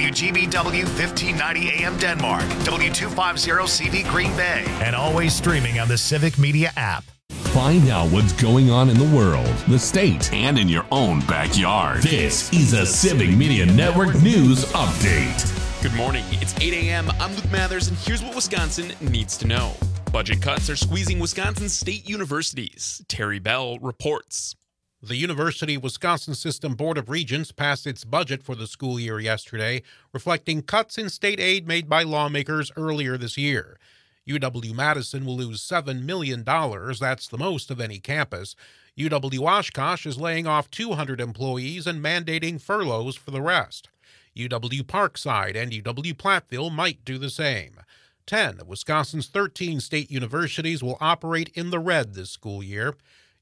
WGBW 1590 AM Denmark, W250CV Green Bay, and always streaming on the Civic Media app. Find out what's going on in the world, the state, and in your own backyard. This is a Civic Media Network News Update. Good morning. It's 8 a.m. I'm Luke Mathers, and here's what Wisconsin needs to know. Budget cuts are squeezing Wisconsin's state universities. Terry Bell reports. The University of Wisconsin System Board of Regents passed its budget for the school year yesterday, reflecting cuts in state aid made by lawmakers earlier this year. UW-Madison will lose $7 million. That's the most of any campus. UW-Oshkosh is laying off 200 employees and mandating furloughs for the rest. UW-Parkside and UW-Platteville might do the same. 10 of Wisconsin's 13 state universities will operate in the red this school year.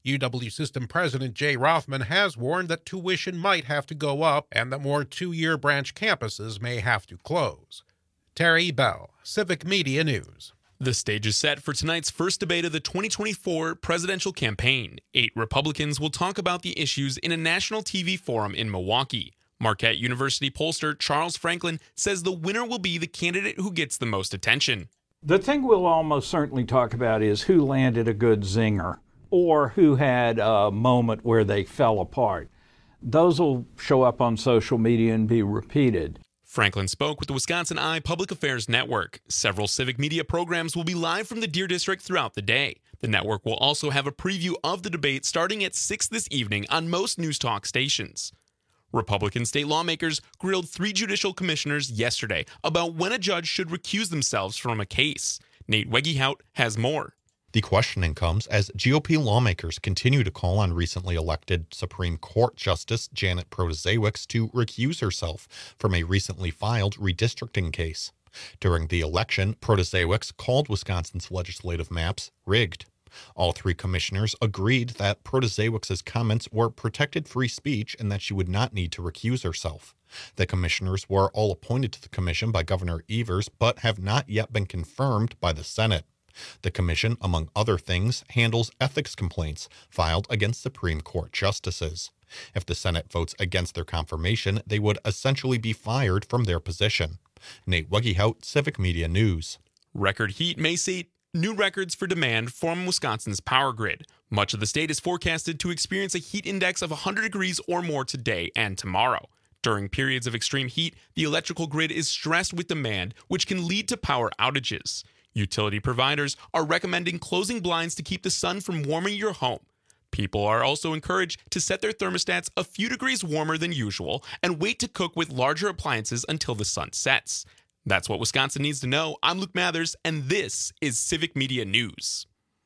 UW System President Jay Rothman has warned that tuition might have to go up and that more two-year branch campuses may have to close. Terry Bell, Civic Media News. The stage is set for tonight's first debate of the 2024 presidential campaign. 8 Republicans will talk about the issues in a national TV forum in Milwaukee. Marquette University pollster Charles Franklin says the winner will be the candidate who gets the most attention. The thing we'll almost certainly talk about is who landed a good zinger or who had a moment where they fell apart. Those will show up on social media and be repeated. Franklin spoke with the Wisconsin Eye Public Affairs Network. Several civic media programs will be live from the Deer District throughout the day. The network will also have a preview of the debate starting at 6 this evening on most News Talk stations. Republican state lawmakers grilled 3 judicial commissioners yesterday about when a judge should recuse themselves from a case. Nate Wegehout has more. The questioning comes as GOP lawmakers continue to call on recently elected Supreme Court Justice Janet Protasiewicz to recuse herself from a recently filed redistricting case. During the election, Protasiewicz called Wisconsin's legislative maps rigged. All 3 commissioners agreed that Protasiewicz's comments were protected free speech and that she would not need to recuse herself. The commissioners were all appointed to the commission by Governor Evers, but have not yet been confirmed by the Senate. The commission, among other things, handles ethics complaints filed against Supreme Court justices. If the Senate votes against their confirmation, they would essentially be fired from their position. Nate Wegehout, Civic Media News. Record heat may set new records for demand from Wisconsin's power grid. Much of the state is forecasted to experience a heat index of 100 degrees or more today and tomorrow. During periods of extreme heat, the electrical grid is stressed with demand, which can lead to power outages. Utility providers are recommending closing blinds to keep the sun from warming your home. People are also encouraged to set their thermostats a few degrees warmer than usual and wait to cook with larger appliances until the sun sets. That's what Wisconsin needs to know. I'm Luke Mathers, and this is Civic Media News.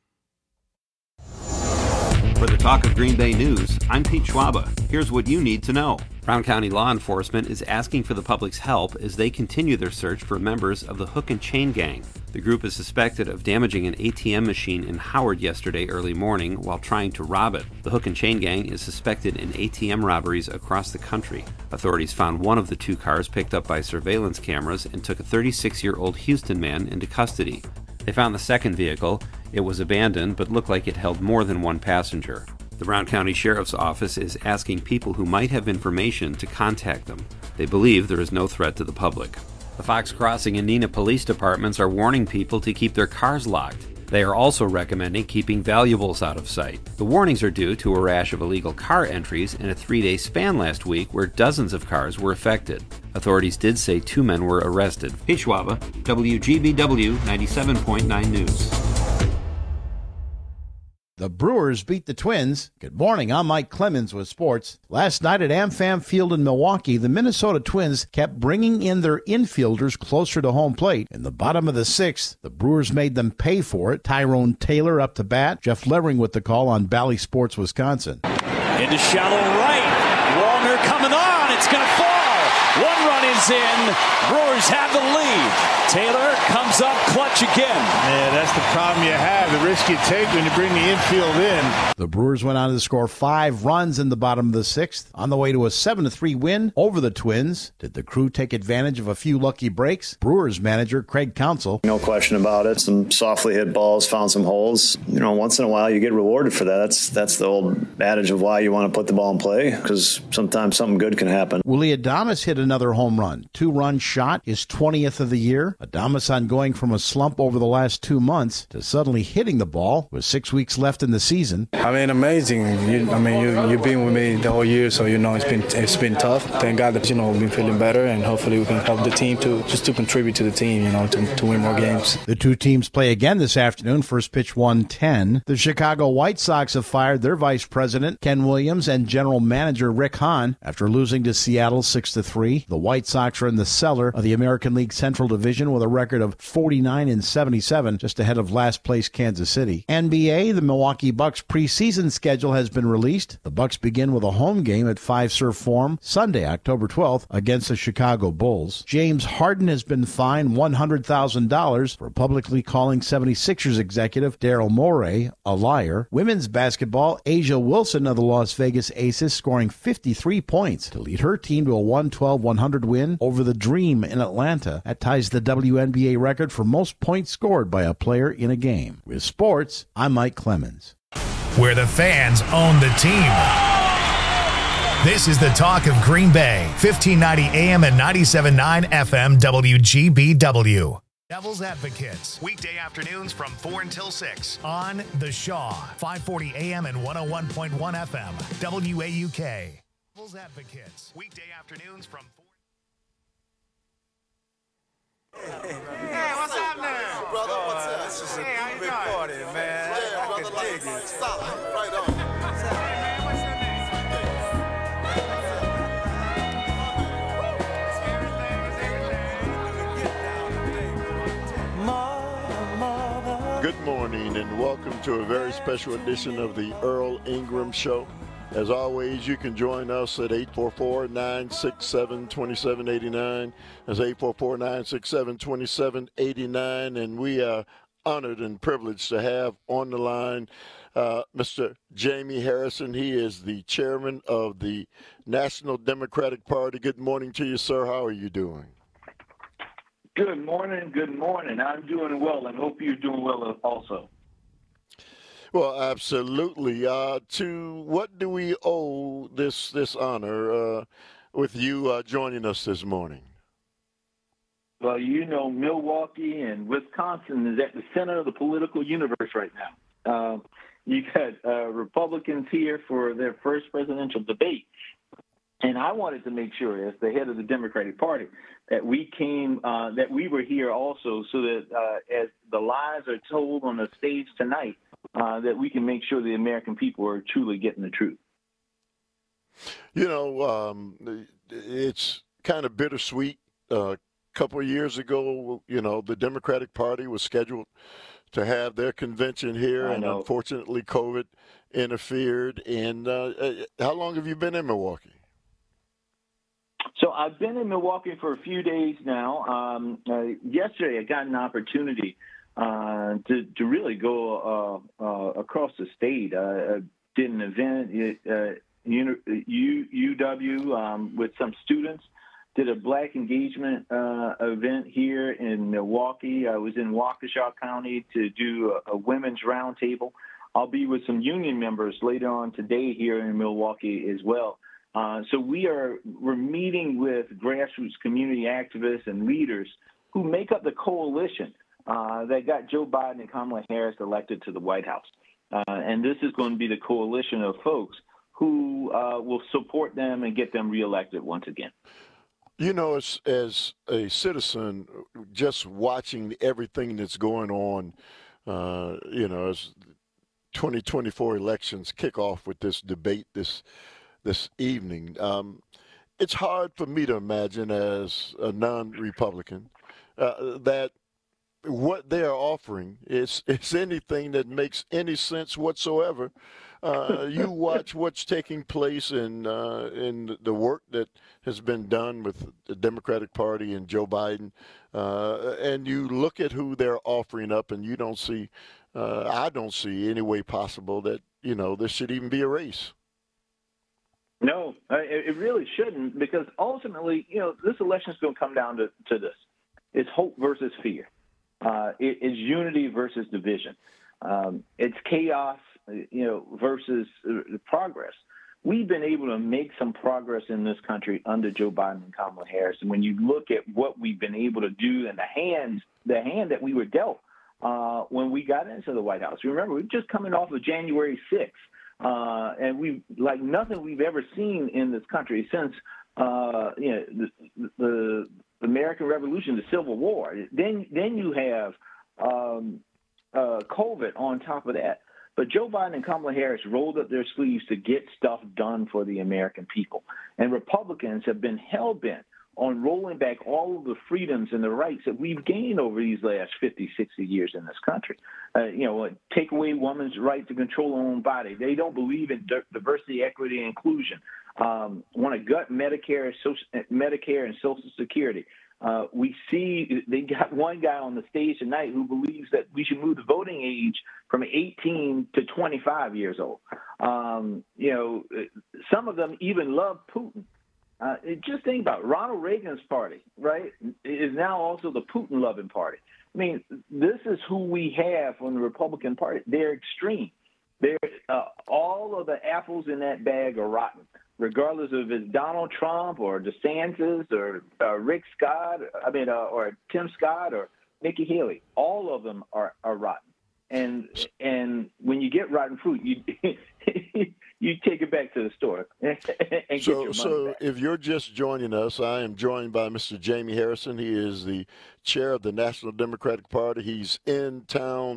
For the Talk of Green Bay News, I'm Pete Schwaba. Here's what you need to know. Brown County law enforcement is asking for the public's help as they continue their search for members of the Hook and Chain Gang. The group is suspected of damaging an ATM machine in Howard yesterday early morning while trying to rob it. The Hook and Chain Gang is suspected in ATM robberies across the country. Authorities found one of the 2 cars picked up by surveillance cameras and took a 36-year-old Houston man into custody. They found the second vehicle. It was abandoned but looked like it held more than 1 passenger. The Brown County Sheriff's Office is asking people who might have information to contact them. They believe there is no threat to the public. The Fox Crossing and Neenah police departments are warning people to keep their cars locked. They are also recommending keeping valuables out of sight. The warnings are due to a rash of illegal car entries in a 3-day span last week where dozens of cars were affected. Authorities did say 2 men were arrested. Pete Schwaba, WGBW 97.9 News. The Brewers beat the Twins. Good morning, I'm Mike Clemens with sports. Last night at AmFam Field in Milwaukee, the Minnesota Twins kept bringing in their infielders closer to home plate. In the bottom of the 6th, the Brewers made them pay for it. Tyrone Taylor up to bat. Jeff Levering with the call on Bally Sports, Wisconsin. Into shallow right. Wallner coming on. It's going to fall. 1 run is in. Brewers have the lead. Taylor comes up clutch again. Yeah, that's the problem you have, the risk you take when you bring the infield in. The Brewers went on to score 5 runs in the bottom of the 6th on the way to a 7-3 win over the Twins. Did the crew take advantage of a few lucky breaks? Brewers manager Craig Counsell. No question about it. Some softly hit balls, found some holes. You know, once in a while you get rewarded for that. That's the old adage of why you want to put the ball in play, because sometimes something good can happen. Willie Adames hit another home run run, 2-run shot, his 20th of the year. Adamason going from a slump over the last 2 months to suddenly hitting the ball with 6 weeks left in the season. I mean, amazing. You've been with me the whole year, so it's been tough. Thank God that we've been feeling better, and hopefully we can help the team to contribute to the team, to win more games. The two teams play again this afternoon. First pitch 1:10. The Chicago White Sox have fired their vice president Ken Williams and general manager Rick Hahn after losing to Seattle 6-3. The White Sox are in the cellar of the American League Central Division with a record of 49-77, just ahead of last place Kansas City. NBA, the Milwaukee Bucks preseason schedule has been released. The Bucks begin with a home game at Fiserv Forum Sunday, October 12th, against the Chicago Bulls. James Harden has been fined $100,000 for publicly calling 76ers executive Daryl Morey a liar. Women's basketball, A'ja Wilson of the Las Vegas Aces scoring 53 points to lead her team to a 112-100 win over the Dream in Atlanta. That ties the WNBA record for most points scored by a player in a game. With sports, I'm Mike Clemens. Where the fans own the team. This is the talk of Green Bay, 1590 AM and 97.9 FM WGBW. Devil's Advocates, weekday afternoons from 4 until 6 on The Shaw, 540 AM and 101.1 FM WAUK. Devil's Advocates, weekday afternoons from 4. Hey, what's happening? Brother, what's up? This is a big party, man. Yeah, brother, like solid. Right on. Hey, man, what's your name? Good morning and welcome to a very special edition of the Earl Ingram Show. As always, you can join us at 844-967-2789. That's 844-967-2789. And we are honored and privileged to have on the line Mr. Jamie Harrison. He is the chairman of the National Democratic Party. Good morning to you, sir. How are you doing? Good morning. Good morning. I'm doing well and hope you're doing well also. Well, absolutely. To what do we owe this honor with you joining us this morning? Well, Milwaukee and Wisconsin is at the center of the political universe right now. You got Republicans here for their first presidential debate. And I wanted to make sure, as the head of the Democratic Party, that we were here also so that as the lies are told on the stage tonight, that we can make sure the American people are truly getting the truth. It's kind of bittersweet. A couple of years ago, the Democratic Party was scheduled to have their convention here, and unfortunately COVID interfered. And how long have you been in Milwaukee? So I've been in Milwaukee for a few days now. Yesterday, I got an opportunity to really go across the state. I did an event at UW with some students. Did a Black engagement event here in Milwaukee. I was in Waukesha County to do a women's roundtable. I'll be with some union members later on today here in Milwaukee as well. So we're meeting with grassroots community activists and leaders who make up the coalition that got Joe Biden and Kamala Harris elected to the White House. And this is going to be the coalition of folks who will support them and get them reelected once again. As a citizen, just watching everything that's going on, as 2024 elections kick off with this debate this evening, it's hard for me to imagine as a non-Republican that what they are offering is anything that makes any sense whatsoever. You watch what's taking place in the work that has been done with the Democratic Party and Joe Biden, and you look at who they're offering up, and you don't see, I don't see any way possible that this should even be a race. No, it really shouldn't, because ultimately, this election is going to come down to this. It's hope versus fear. It is unity versus division. It's chaos, versus progress. we've been able to make some progress in this country under Joe Biden and Kamala Harris. And when you look at what we've been able to do and the hand that we were dealt when we got into the White House. Remember, we're just coming off of January 6th, and we like nothing we've ever seen in this country since the American Revolution, the Civil War. Then you have COVID on top of that. But Joe Biden and Kamala Harris rolled up their sleeves to get stuff done for the American people. And Republicans have been hell-bent on rolling back all of the freedoms and the rights that we've gained over these last 50, 60 years in this country. Take away women's right to control her own body. They don't believe in diversity, equity, and inclusion. Want to gut Medicare and Social Security. We see they got one guy on the stage tonight who believes that we should move the voting age from 18 to 25 years old. Some of them even love Putin. Just think about it. Ronald Reagan's party, right, is now also the Putin-loving party. I mean, this is who we have on the Republican Party. They're extreme. All of the apples in that bag are rotten, regardless of if it's Donald Trump or DeSantis or Rick Scott, or Tim Scott or Nikki Haley. All of them are rotten. And when you get rotten fruit, you take it back to the store and get your money back. If you're just joining us, I am joined by Mr. Jamie Harrison. He is the chair of the National Democratic Party. He's in town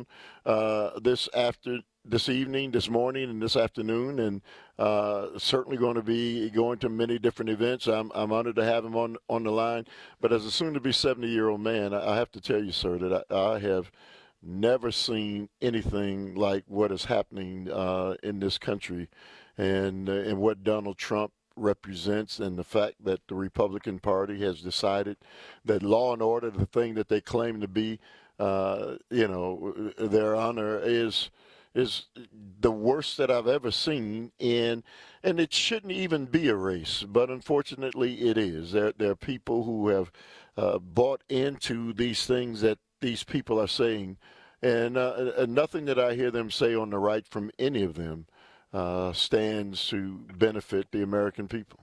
this evening, this morning, and this afternoon, and certainly going to be going to many different events. I'm honored to have him on the line. But as a soon-to-be 70-year-old man, I have to tell you, sir, that I have never seen anything like what is happening in this country and what Donald Trump represents, and the fact that the Republican Party has decided that law and order, the thing that they claim to be, their honor is the worst that I've ever seen, and it shouldn't even be a race, but unfortunately it is. There are people who have bought into these things that these people are saying, and nothing that I hear them say on the right from any of them stands to benefit the American people.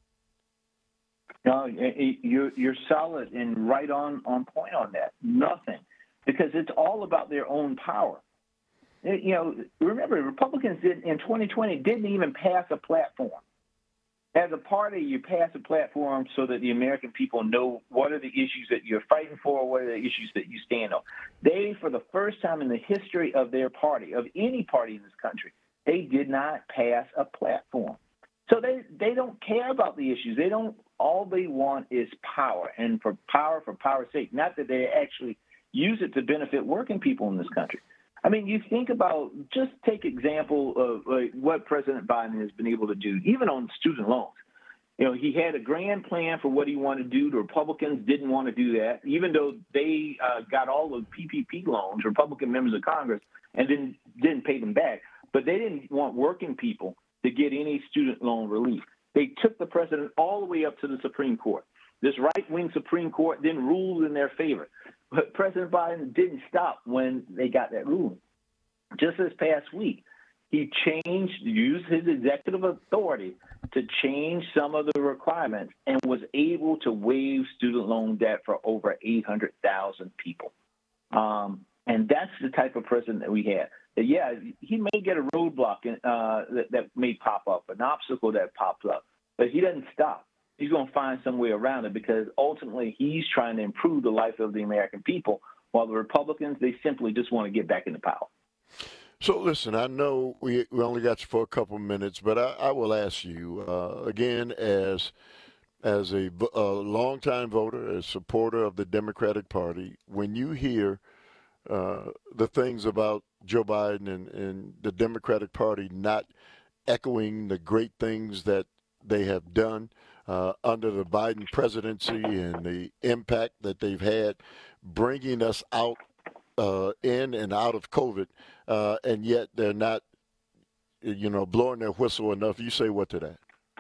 No, you're solid and right on point on that. Nothing, because it's all about their own power. Remember, Republicans in 2020 didn't even pass a platform. As a party, you pass a platform so that the American people know what are the issues that you're fighting for, what are the issues that you stand on. They, for the first time in the history of their party, of any party in this country, they did not pass a platform. So they don't care about the issues. All they want is power, and for power's sake. Not that they actually use it to benefit working people in this country. I mean, you think about, just take example of what President Biden has been able to do, even on student loans. He had a grand plan for what he wanted to do. The Republicans didn't want to do that, even though they got all the PPP loans, Republican members of Congress, and then didn't pay them back. But they didn't want working people to get any student loan relief. They took the president all the way up to the Supreme Court. This right-wing Supreme Court then ruled in their favor. But President Biden didn't stop when they got that ruling. Just this past week, he used his executive authority to change some of the requirements and was able to waive student loan debt for over 800,000 people. And that's the type of president that we had. Yeah, he may get a roadblock that may pop up, an obstacle that pops up, but he doesn't stop. He's going to find some way around it, because ultimately he's trying to improve the life of the American people, while the Republicans, they simply just want to get back into power. So listen, I know we only got you for a couple of minutes, but I will ask you again, as a longtime voter, a supporter of the Democratic Party, when you hear the things about Joe Biden and the Democratic Party not echoing the great things that they have done under the Biden presidency and the impact that they've had bringing us out in and out of COVID, and yet they're not, blowing their whistle enough. You say what to that?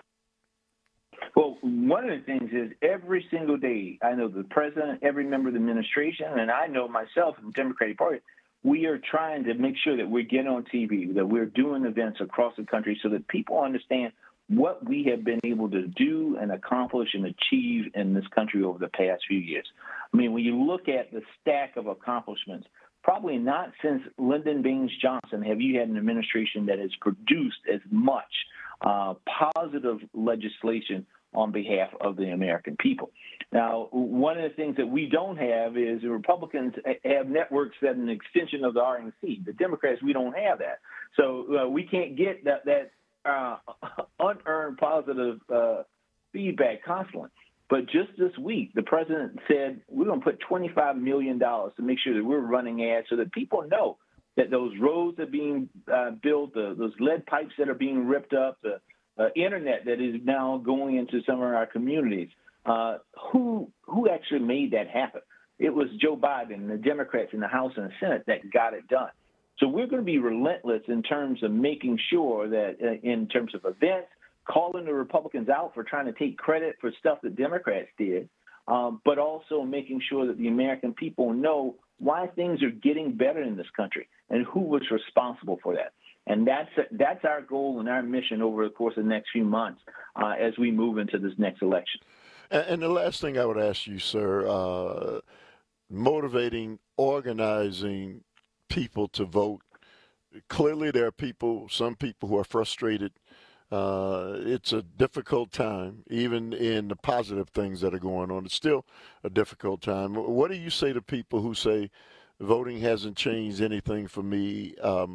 Well, one of the things is every single day, I know the president, every member of the administration, and I know myself in the Democratic Party, we are trying to make sure that we're getting on TV, that we're doing events across the country so that people understand what we have been able to do and accomplish and achieve in this country over the past few years. I mean, when you look at the stack of accomplishments, probably not since Lyndon Baines Johnson have you had an administration that has produced as much positive legislation on behalf of the American people. Now, one of the things that we don't have is the Republicans have networks that are an extension of the RNC. The Democrats, we don't have that. So we can't get that unearned positive feedback constantly. But just this week, the president said we're going to put $25 million to make sure that we're running ads so that people know that those roads are being built, those lead pipes that are being ripped up, the internet that is now going into some of our communities. Who actually made that happen? It was Joe Biden and the Democrats in the House and the Senate that got it done. So we're going to be relentless in terms of making sure that in terms of events, calling the Republicans out for trying to take credit for stuff that Democrats did, but also making sure that the American people know why things are getting better in this country and who was responsible for that. And that's our goal and our mission over the course of the next few months as we move into this next election. And the last thing I would ask you, sir, motivating, organizing people to vote. Clearly there are some people who are frustrated. It's a difficult time, even in the positive things that are going on. It's still a difficult time. What do you say to people who say voting hasn't changed anything for me,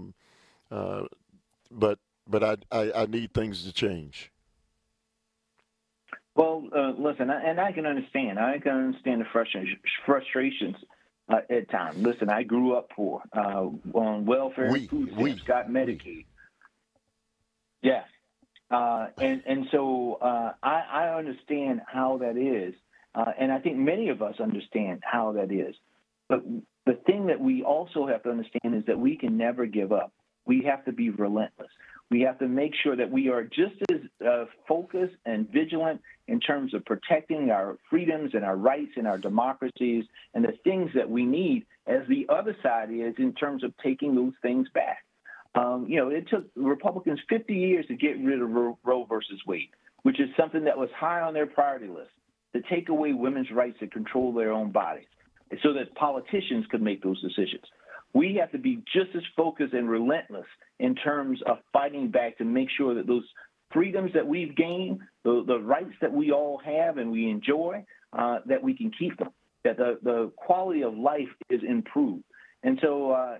but I need things to change? Well, listen, and I can understand. I can understand the frustrations at times. Listen, I grew up poor, on welfare and food stamps, got Medicaid. Yes. And so I understand how that is, and I think many of us understand how that is. But the thing that we also have to understand is that we can never give up. We have to be relentless. We have to make sure that we are just as focused and vigilant in terms of protecting our freedoms and our rights and our democracies and the things that we need as the other side is in terms of taking those things back. It took Republicans 50 years to get rid of Roe versus Wade, which is something that was high on their priority list, to take away women's rights to control their own bodies so that politicians could make those decisions. We have to be just as focused and relentless in terms of fighting back to make sure that those freedoms that we've gained, the rights that we all have and we enjoy, that we can keep them, that the quality of life is improved. And so,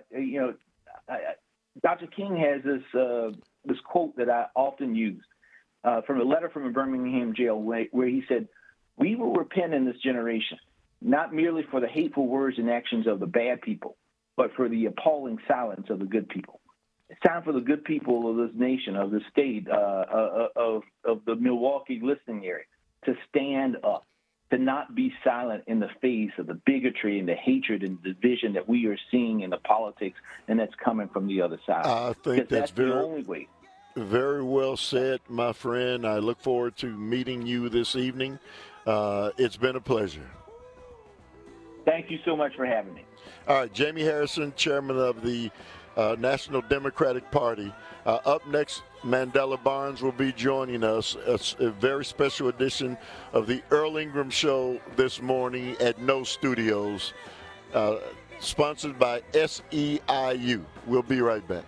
Dr. King has this quote that I often use from a letter from a Birmingham jail where he said, "We will repent in this generation, not merely for the hateful words and actions of the bad people, but for the appalling silence of the good people." It's time for the good people of this nation, of the state, of the Milwaukee listening area to stand up, to not be silent in the face of the bigotry and the hatred and division that we are seeing in the politics and that's coming from the other side. I think that's the only way. Very well said, my friend. I look forward to meeting you this evening. It's been a pleasure. Thank you so much for having me. All right, Jamie Harrison, chairman of the National Democratic Party. Up next, Mandela Barnes will be joining us. It's a very special edition of the Earl Ingram Show this morning at No Studios, sponsored by SEIU. We'll be right back.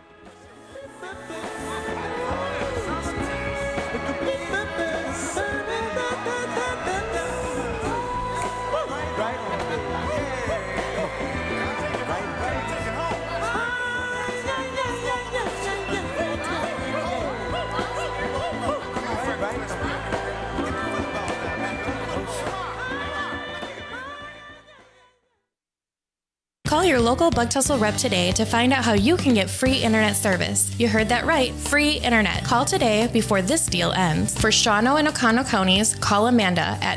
Call your local Bug Tussle rep today to find out how you can get free internet service. You heard that right, free internet. Call today before this deal ends. For Shawano and Oconto counties, call Amanda at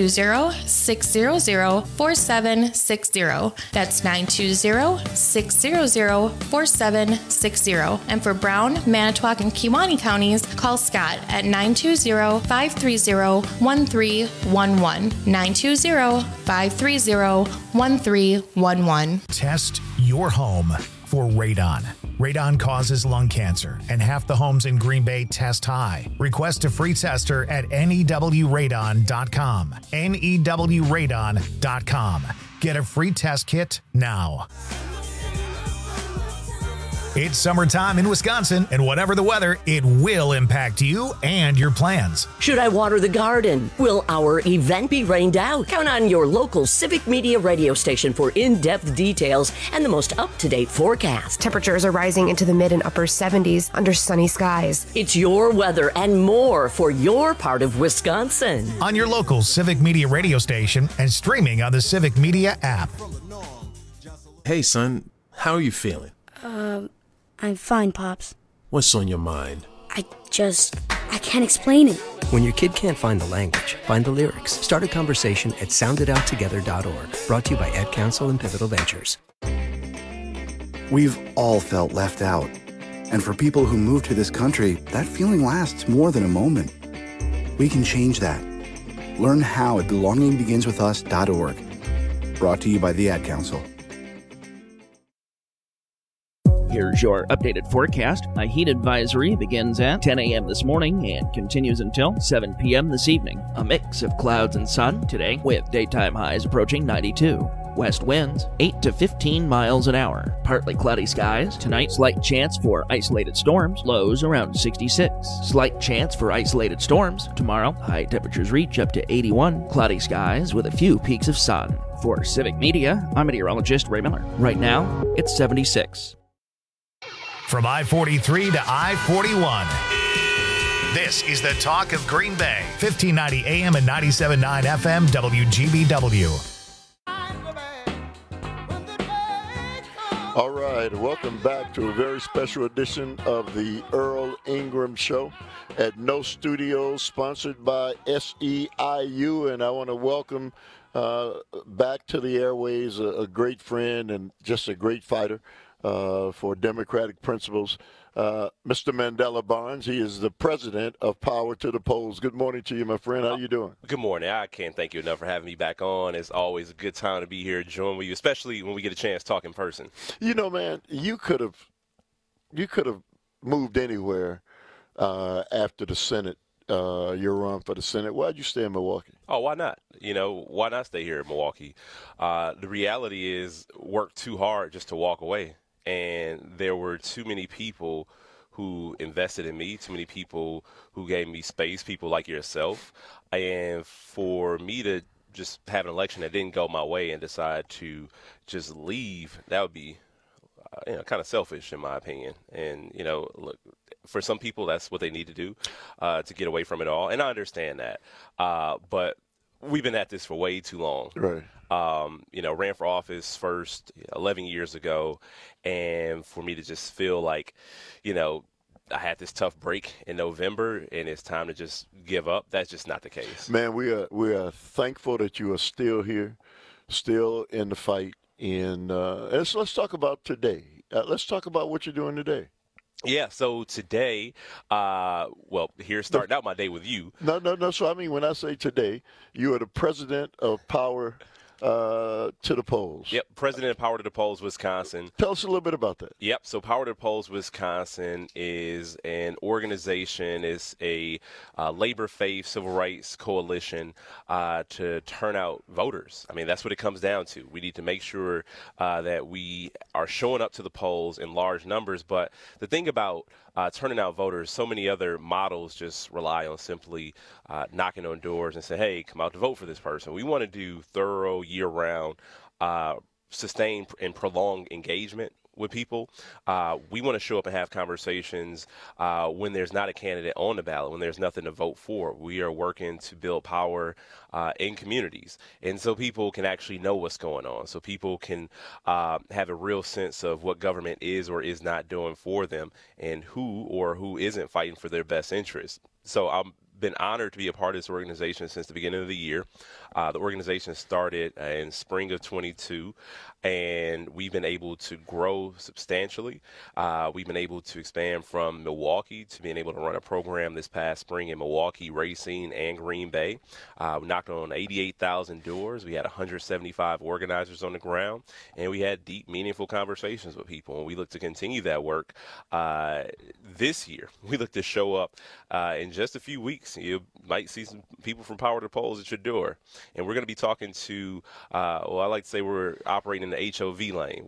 920-600-4760. That's 920-600-4760. And for Brown, Manitowoc, and Kewaunee counties, call Scott at 920-530-1311. 920-530-1311. Test your home for radon. Radon causes lung cancer, and half the homes in Green Bay test high. Request a free tester at newradon.com. newradon.com. Get a free test kit now. It's summertime in Wisconsin, and whatever the weather, it will impact you and your plans. Should I water the garden? Will our event be rained out? Count on your local Civic Media radio station for in-depth details and the most up-to-date forecast. Temperatures are rising into the mid and upper 70s under sunny skies. It's your weather and more for your part of Wisconsin. On your local Civic Media radio station and streaming on the Civic Media app. Hey, son, how are you feeling? I'm fine, Pops. What's on your mind? I can't explain it. When your kid can't find the language, find the lyrics. Start a conversation at soundedouttogether.org. Brought to you by Ad Council and Pivotal Ventures. We've all felt left out. And for people who move to this country, that feeling lasts more than a moment. We can change that. Learn how at belongingbeginswithus.org. Brought to you by the Ad Council. Here's your updated forecast. A heat advisory begins at 10 a.m. this morning and continues until 7 p.m. this evening. A mix of clouds and sun today with daytime highs approaching 92. West winds 8 to 15 miles an hour. Partly cloudy skies. Tonight, slight chance for isolated storms. Lows around 66. Slight chance for isolated storms. Tomorrow, high temperatures reach up to 81. Cloudy skies with a few peaks of sun. For Civic Media, I'm meteorologist Ray Miller. Right now, it's 76. From I-43 to I-41. This is the talk of Green Bay. 1590 AM and 97.9 FM WGBW. All right, welcome back to a very special edition of the Earl Ingram Show at No Studios, sponsored by SEIU. And I want to welcome back to the airways a great friend and just a great fighter for democratic principles, Mr. Mandela Barnes. He is the president of Power to the Polls. Good morning to you, my friend. How you doing? Good morning. I can't thank you enough for having me back on. It's always a good time to be here, join with you, especially when we get a chance to talk in person. You know, man, you could have moved anywhere after the Senate. Your run for the Senate. Why'd you stay in Milwaukee? Oh, why not? You know, why not stay here in Milwaukee? The reality is, work too hard just to walk away. And there were too many people who invested in me, too many people who gave me space, people like yourself. And for me to just have an election that didn't go my way and decide to just leave, that would be kind of selfish in my opinion. And, look, for some people, that's what they need to do to get away from it all. And I understand that. But we've been at this for way too long. Right. Ran for office first 11 years ago. And for me to just feel like, I had this tough break in November and it's time to just give up, that's just not the case. Man, we are thankful that you are still here, still in the fight. And let's talk about today. Let's talk about what you're doing today. Yeah, so today, here's starting out my day with you. No. So, I mean, when I say today, you are the president of Power to the Polls. Yep, president of Power to the Polls, Wisconsin. Tell us a little bit about that. Yep, so Power to the Polls, Wisconsin is an organization, is a labor, faith, civil rights coalition to turn out voters. I mean, that's what it comes down to. We need to make sure that we are showing up to the polls in large numbers. But the thing about turning out voters, so many other models just rely on simply knocking on doors and say, hey, come out to vote for this person. We want to do thorough, year-round, sustained and prolonged engagement with people. We want to show up and have conversations when there's not a candidate on the ballot, when there's nothing to vote for. We are working to build power in communities. And so people can actually know what's going on. So people can have a real sense of what government is or is not doing for them and who or who isn't fighting for their best interests. So I'm been honored to be a part of this organization since the beginning of the year. The organization started in spring of 22, and we've been able to grow substantially. We've been able to expand from Milwaukee to being able to run a program this past spring in Milwaukee, Racine, and Green Bay. We knocked on 88,000 doors. We had 175 organizers on the ground, and we had deep, meaningful conversations with people. And we look to continue that work this year. We look to show up in just a few weeks. You might see some people from Power to Polls at your door. And we're going to be talking to, I like to say we're operating in the HOV lane.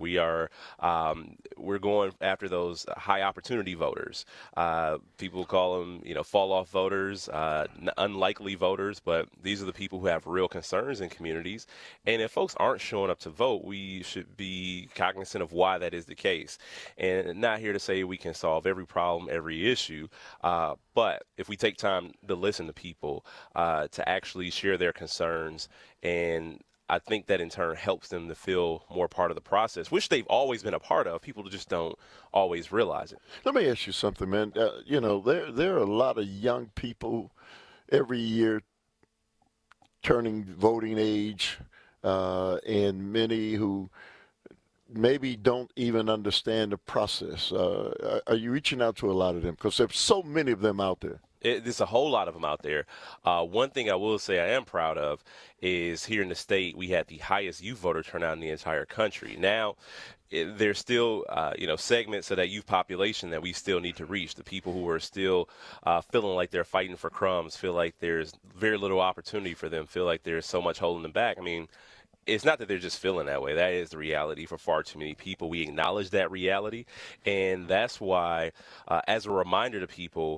We're going after those high opportunity voters. People call them, fall off voters, unlikely voters, but these are the people who have real concerns in communities. And if folks aren't showing up to vote, we should be cognizant of why that is the case. And not here to say we can solve every problem, every issue, but if we take time to listen to people, to actually share their concerns, and I think that in turn helps them to feel more part of the process, which they've always been a part of. People just don't always realize it. Let me ask you something, man. There are a lot of young people every year turning voting age, and many who maybe don't even understand the process. Are you reaching out to a lot of them? Because there's so many of them out there. There's a whole lot of them out there. One thing I will say I am proud of is here in the state, we had the highest youth voter turnout in the entire country. Now, there's still, segments of that youth population that we still need to reach. The people who are still feeling like they're fighting for crumbs, feel like there's very little opportunity for them, feel like there's so much holding them back. I mean, it's not that they're just feeling that way. That is the reality for far too many people. We acknowledge that reality, and that's why, as a reminder to people,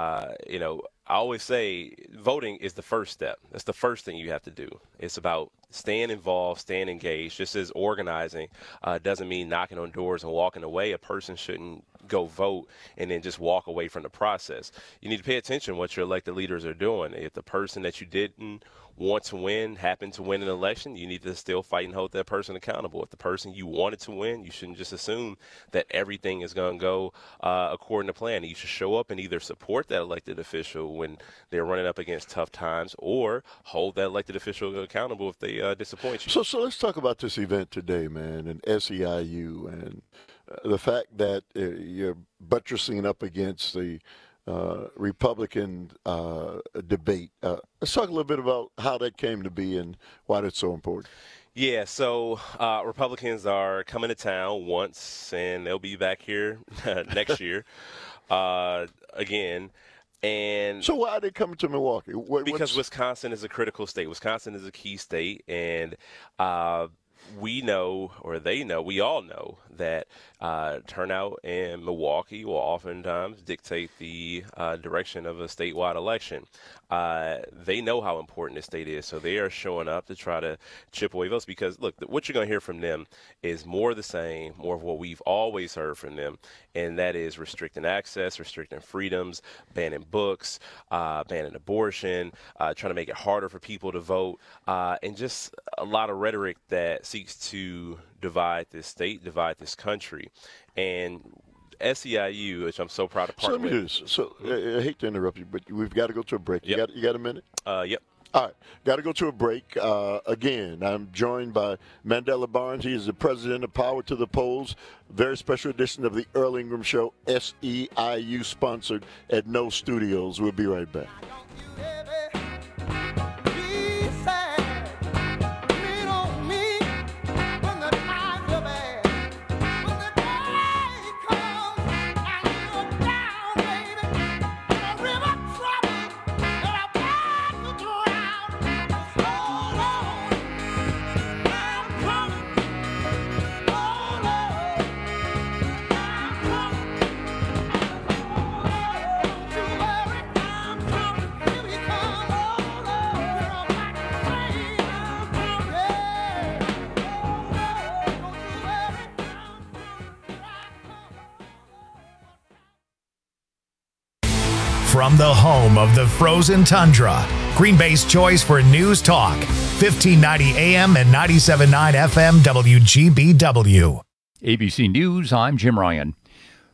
I always say voting is the first step. That's the first thing you have to do. It's about staying involved, staying engaged. Just as organizing doesn't mean knocking on doors and walking away. A person shouldn't go vote and then just walk away from the process. You need to pay attention to what your elected leaders are doing. If the person that you didn't want to win happened to win an election, you need to still fight and hold that person accountable. If the person you wanted to win, you shouldn't just assume that everything is going to go according to plan. You should show up and either support that elected official when they're running up against tough times, or hold that elected official accountable if they disappoint you. So let's talk about this event today, man, and SEIU, and the fact that you're buttressing up against the Republican debate. Let's talk a little bit about how that came to be and why that's so important. Yeah, so Republicans are coming to town once, and they'll be back here next year again. And so why are they coming to Milwaukee? Because Wisconsin is a critical state. Wisconsin is a key state, and we know, or they know, we all know that turnout in Milwaukee will oftentimes dictate the direction of a statewide election. They know how important this state is, so they are showing up to try to chip away votes because, look, what you're going to hear from them is more of the same, more of what we've always heard from them, and that is restricting access, restricting freedoms, banning books, banning abortion, trying to make it harder for people to vote, and just a lot of rhetoric that seeks to divide this state, divide this country. And SEIU, which I'm so proud to partner with. So let me do this. So I hate to interrupt you, but we've got to go to a break. Yep. You got a minute? Yep. All right. Got to go to a break. Again, I'm joined by Mandela Barnes. He is the president of Power to the Polls. Very special edition of the Earl Ingram Show, SEIU sponsored at No Studios. We'll be right back. From the home of the frozen tundra, Green Bay's choice for news talk, 1590 AM and 97.9 FM WGBW. ABC News, I'm Jim Ryan.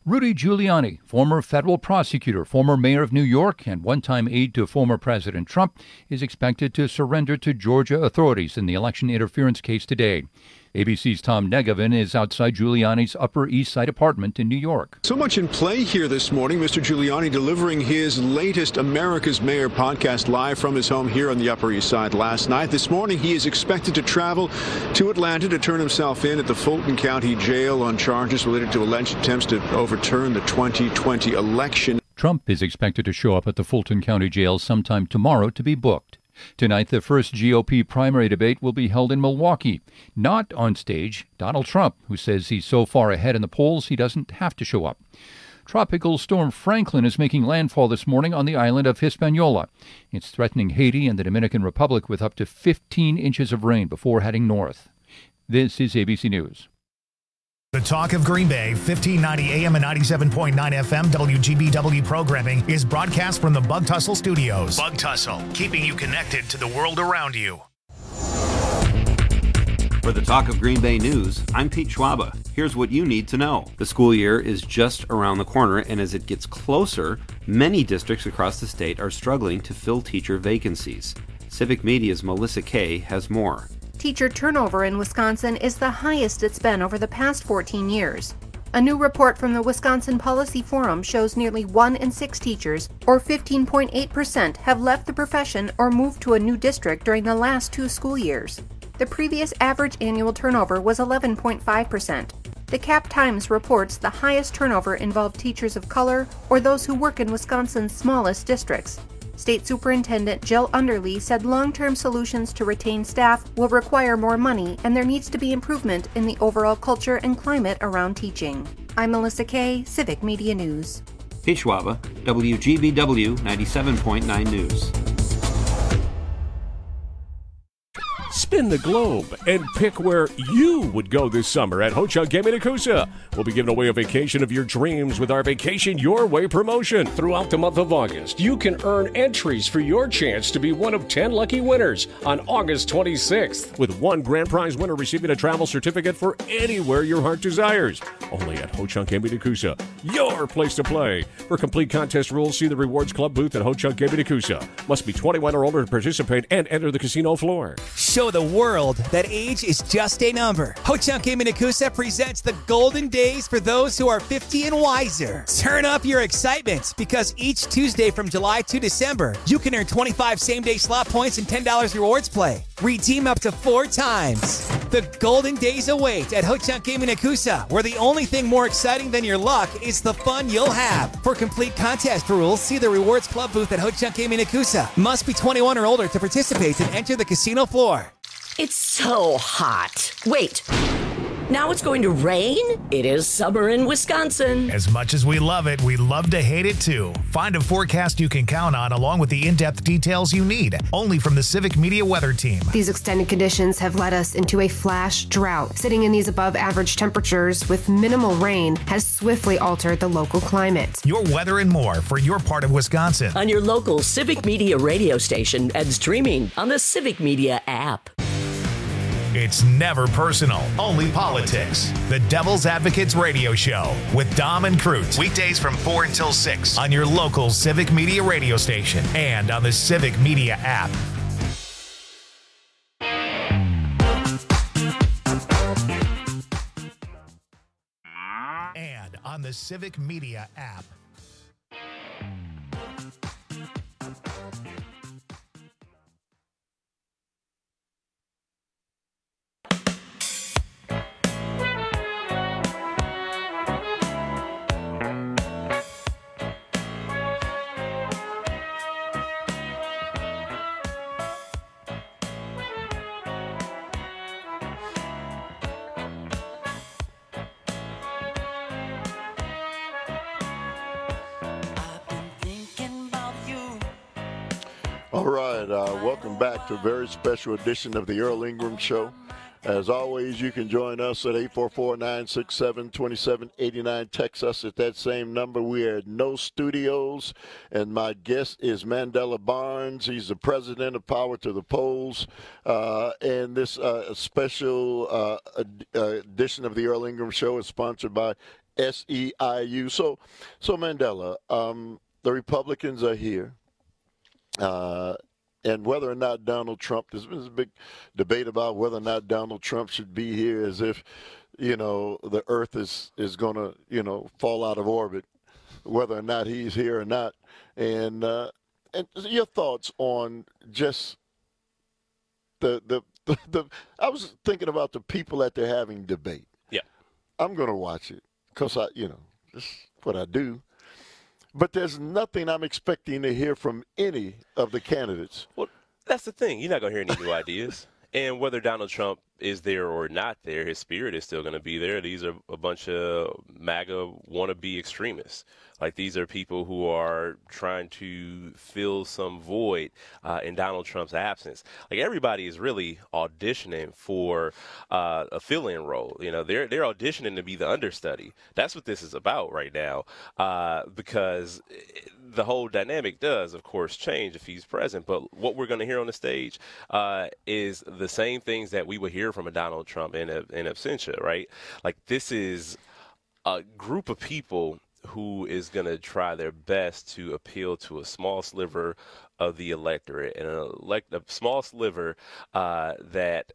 Rudy Giuliani, former federal prosecutor, former mayor of New York, and one-time aide to former President Trump, is expected to surrender to Georgia authorities in the election interference case today. ABC's Tom Negevin is outside Giuliani's Upper East Side apartment in New York. So much in play here this morning. Mr. Giuliani delivering his latest America's Mayor podcast live from his home here on the Upper East Side last night. This morning, he is expected to travel to Atlanta to turn himself in at the Fulton County Jail on charges related to alleged attempts to overturn the 2020 election. Trump is expected to show up at the Fulton County Jail sometime tomorrow to be booked. Tonight, the first GOP primary debate will be held in Milwaukee. Not on stage, Donald Trump, who says he's so far ahead in the polls he doesn't have to show up. Tropical storm Franklin is making landfall this morning on the island of Hispaniola. It's threatening Haiti and the Dominican Republic with up to 15 inches of rain before heading north. This is ABC News. The Talk of Green Bay, 1590 AM and 97.9 FM WGBW programming is broadcast from the Bug Tussle Studios. Bug Tussle, keeping you connected to the world around you. For the Talk of Green Bay News, I'm Pete Schwaba. Here's what you need to know. The school year is just around the corner, and as it gets closer, many districts across the state are struggling to fill teacher vacancies. Civic Media's Melissa Kay has more. Teacher turnover in Wisconsin is the highest it's been over the past 14 years. A new report from the Wisconsin Policy Forum shows nearly 1 in 6 teachers, or 15.8%, have left the profession or moved to a new district during the last 2 school years. The previous average annual turnover was 11.5%. The Cap Times reports the highest turnover involved teachers of color or those who work in Wisconsin's smallest districts. State Superintendent Jill Underly said long-term solutions to retain staff will require more money, and there needs to be improvement in the overall culture and climate around teaching. I'm Melissa Kay, Civic Media News. Pete Schwaba, WGBW 97.9 News. Spin the globe and pick where you would go this summer at Ho-Chunk Gaming Nakusa. We'll be giving away a vacation of your dreams with our Vacation Your Way promotion. Throughout the month of August, you can earn entries for your chance to be one of 10 lucky winners on August 26th, with one grand prize winner receiving a travel certificate for anywhere your heart desires. Only at Ho-Chunk Gaming Nakusa, your place to play. For complete contest rules, see the Rewards Club booth at Ho-Chunk Gaming Nakusa. Must be 21 or older to participate and enter the casino floor. Show the world that age is just a number. Ho-Chunk Gaming Nakusa presents the golden days for those who are 50 and wiser. Turn up your excitement, because each Tuesday from July to December, you can earn 25 same-day slot points and $10 rewards play. Redeem up to 4 times. The golden days await at Ho-Chunk Gaming Nakusa, where the only thing more exciting than your luck is the fun you'll have. For complete contest rules, see the Rewards Club booth at Ho-Chunk Gaming Nakusa. Must be 21 or older to participate and enter the casino floor. It's so hot. Wait. Now it's going to rain? It is summer in Wisconsin. As much as we love it, we love to hate it too. Find a forecast you can count on along with the in-depth details you need, only from the Civic Media Weather Team. These extended conditions have led us into a flash drought. Sitting in these above average temperatures with minimal rain has swiftly altered the local climate. Your weather and more for your part of Wisconsin. On your local Civic Media radio station and streaming on the Civic Media app. It's never personal, only politics. The Devil's Advocates Radio Show with Dom and Crute. Weekdays from 4 until 6 on your local Civic Media radio station and on the Civic Media app. And on the Civic Media app. All right, welcome back to a very special edition of the Earl Ingram Show. As always, you can join us at 844-967-2789. Text us at that same number. We are at No Studios, and my guest is Mandela Barnes. He's the president of Power to the Polls. And this special edition of the Earl Ingram Show is sponsored by SEIU. So Mandela, the Republicans are here. And whether or not Donald Trump, there's been a big debate about whether or not Donald Trump should be here, as if, the earth is going to, fall out of orbit, whether or not he's here or not. And your thoughts on just the I was thinking about the people that they're having debate. Yeah. I'm going to watch it because this is what I do. But there's nothing I'm expecting to hear from any of the candidates. Well, that's the thing. You're not going to hear any new ideas. And whether Donald Trump is there or not there, his spirit is still going to be there. These are a bunch of MAGA wannabe extremists. Like, these are people who are trying to fill some void in Donald Trump's absence. Like, everybody is really auditioning for a fill-in role. They're auditioning to be the understudy. That's what this is about right now, because the whole dynamic does, of course, change if he's present. But what we're going to hear on the stage is the same things that we would hear from a Donald Trump in absentia, right? Like, this is a group of people who is going to try their best to appeal to a small sliver of the electorate, and a small sliver that,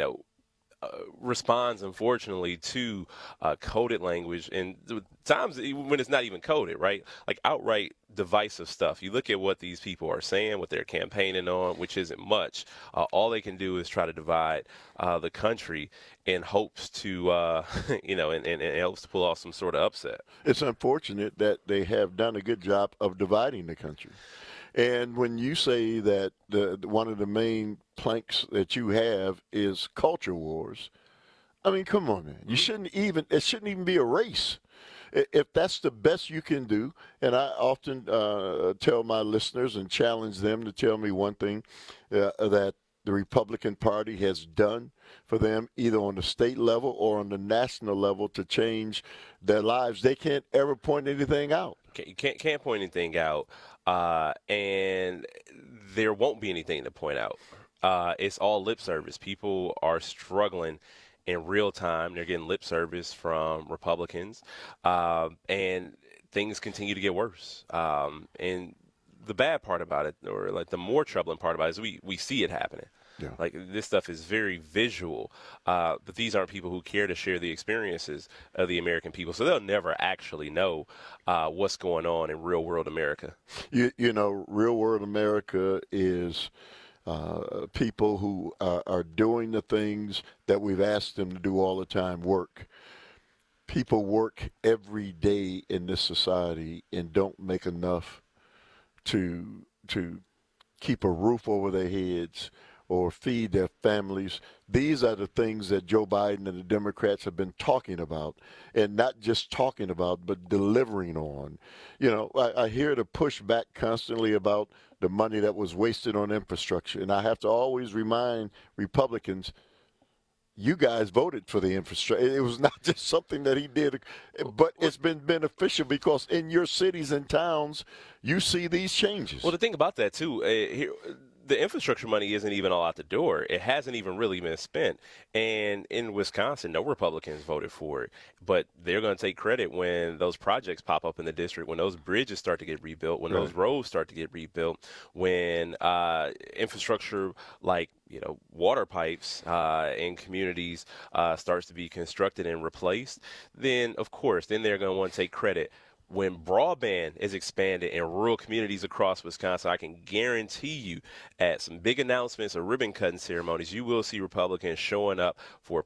responds, unfortunately, to coded language, and times when it's not even coded, right? Like, outright divisive stuff. You look at what these people are saying, what they're campaigning on, which isn't much. All they can do is try to divide the country in hopes to, and hopes to pull off some sort of upset. It's unfortunate that they have done a good job of dividing the country. And when you say that one of the main planks that you have is culture wars, I mean, come on, man. It shouldn't even be a race. If that's the best you can do, and I often tell my listeners and challenge them to tell me one thing that the Republican Party has done for them, either on the state level or on the national level, to change their lives, they can't ever point anything out. You can't point anything out, and there won't be anything to point out. It's all lip service. People are struggling in real time. They're getting lip service from Republicans, and things continue to get worse. And the bad part about it, or like the more troubling part about it, is we see it happening. Yeah. Like, this stuff is very visual, but these aren't people who care to share the experiences of the American people, so they'll never actually know what's going on in real world America. Real world America is people who are doing the things that we've asked them to do all the time, work. People work every day in this society and don't make enough to keep a roof over their heads or feed their families. These are the things that Joe Biden and the Democrats have been talking about, and not just talking about, but delivering on. I hear the pushback constantly about the money that was wasted on infrastructure, and I have to always remind Republicans, you guys voted for the infrastructure. It was not just something that he did, but it's been beneficial because in your cities and towns, you see these changes. Well, the thing about that, too, the infrastructure money isn't even all out the door. It hasn't even really been spent. And in Wisconsin, no Republicans voted for it. But they're going to take credit when those projects pop up in the district, when those bridges start to get rebuilt, when those roads start to get rebuilt, when infrastructure like water pipes in communities starts to be constructed and replaced, then, of course, then they're going to want to take credit. When broadband is expanded in rural communities across Wisconsin, I can guarantee you at some big announcements or ribbon cutting ceremonies, you will see Republicans showing up for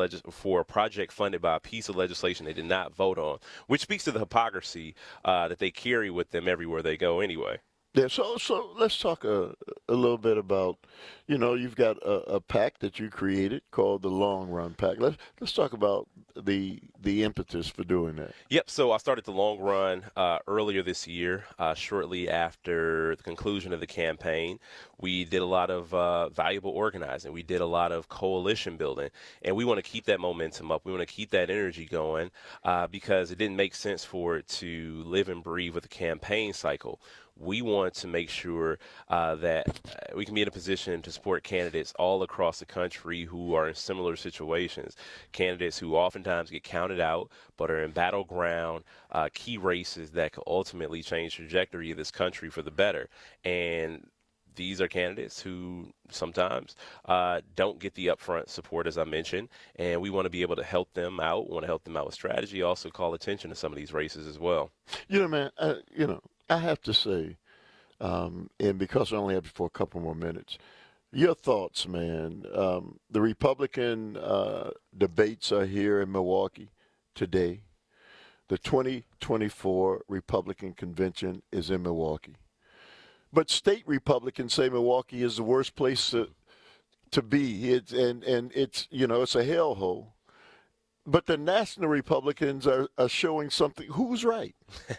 a project funded by a piece of legislation they did not vote on, which speaks to the hypocrisy that they carry with them everywhere they go anyway. Yeah, so let's talk a little bit about, you've got a PAC that you created called the Long Run PAC. Let's talk about the impetus for doing that. Yep, so I started the Long Run earlier this year, shortly after the conclusion of the campaign. We did a lot of valuable organizing. We did a lot of coalition building, and we want to keep that momentum up. We want to keep that energy going because it didn't make sense for it to live and breathe with a campaign cycle. We want to make sure that we can be in a position to support candidates all across the country who are in similar situations, candidates who oftentimes get counted out but are in battleground key races that could ultimately change the trajectory of this country for the better. And these are candidates who sometimes don't get the upfront support, as I mentioned, and we want to be able to help them out. We want to help them out with strategy, also call attention to some of these races as well. Man, I have to say, and because I only have you for a couple more minutes, your thoughts, man. The Republican debates are here in Milwaukee today. The 2024 Republican Convention is in Milwaukee. But state Republicans say Milwaukee is the worst place to be. It's a hellhole. But the national Republicans are showing something. Who's right?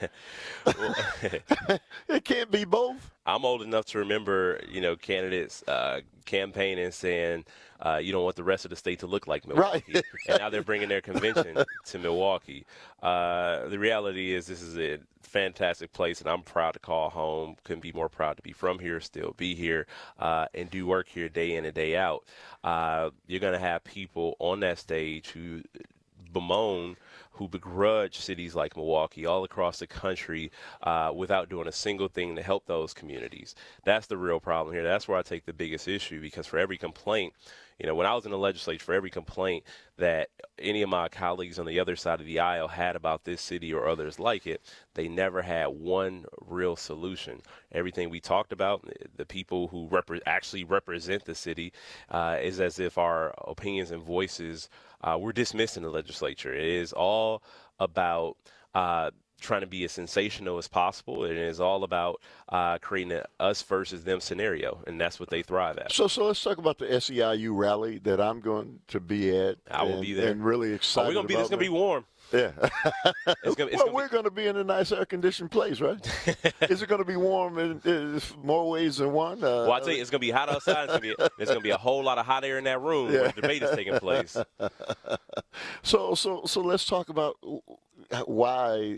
It can't be both. I'm old enough to remember, candidates campaigning saying, you don't want the rest of the state to look like Milwaukee. Right. And now they're bringing their convention to Milwaukee. The reality is this is a fantastic place, and I'm proud to call home. Couldn't be more proud to be from here, still be here, and do work here day in and day out. You're going to have people on that stage who begrudge cities like Milwaukee all across the country without doing a single thing to help those communities. That's the real problem here. That's where I take the biggest issue, because for every complaint, when I was in the legislature, for every complaint that any of my colleagues on the other side of the aisle had about this city or others like it, they never had one real solution. Everything we talked about, the people who actually represent the city, is as if our opinions and voices were dismissed in the legislature. It is all about trying to be as sensational as possible. It is all about creating an us versus them scenario, and that's what they thrive at. So let's talk about the SEIU rally that I'm going to be at. I will be there. And really excited. We're going to be. It's going to be warm. Yeah. We're going to be in a nice air-conditioned place, right? Is it going to be warm in more ways than one? Well, I tell you, it's going to be hot outside. There's going to be a whole lot of hot air in that room where the debate is taking place. So let's talk about why,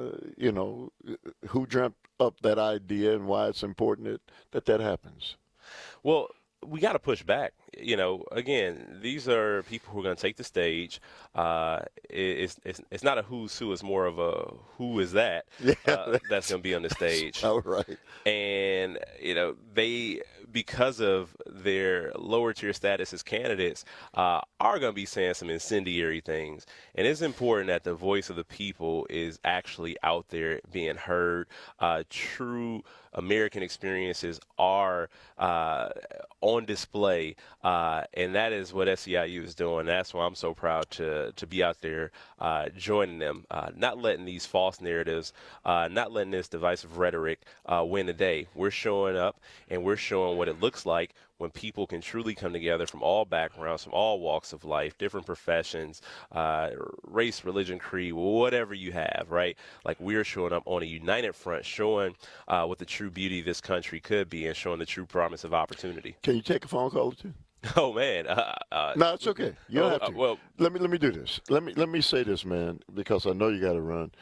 who dreamt up that idea and why it's important that happens. Well, we got to push back. Again, these are people who are going to take the stage. It's not a who's who. It's more of a who is that that's going to be on the stage. All right. And, they, because of their lower tier status as candidates, are going to be saying some incendiary things. And it's important that the voice of the people is actually out there being heard. True American experiences are on display, and that is what SEIU is doing. That's why I'm so proud to be out there joining them, not letting these false narratives, not letting this divisive rhetoric win the day. We're showing up, and we're showing what it looks like when people can truly come together from all backgrounds, from all walks of life, different professions, race, religion, creed, whatever you have, right? Like, we're showing up on a united front, showing what the true beauty of this country could be and showing the true promise of opportunity. Can you take a phone call or two? Oh, man. No, it's okay. You don't have to. Well, let me do this. Let me say this, man, because I know you got to run.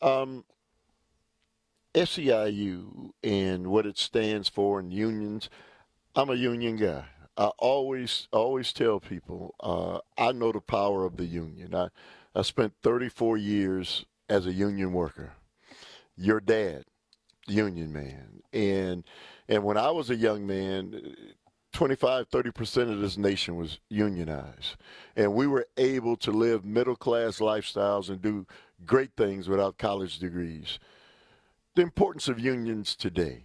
SEIU and what it stands for and unions, I'm a union guy. I always tell people I know the power of the union. I spent 34 years as a union worker. Your dad, union man. And when I was a young man, 25-30% of this nation was unionized. And we were able to live middle-class lifestyles and do great things without college degrees. The importance of unions today.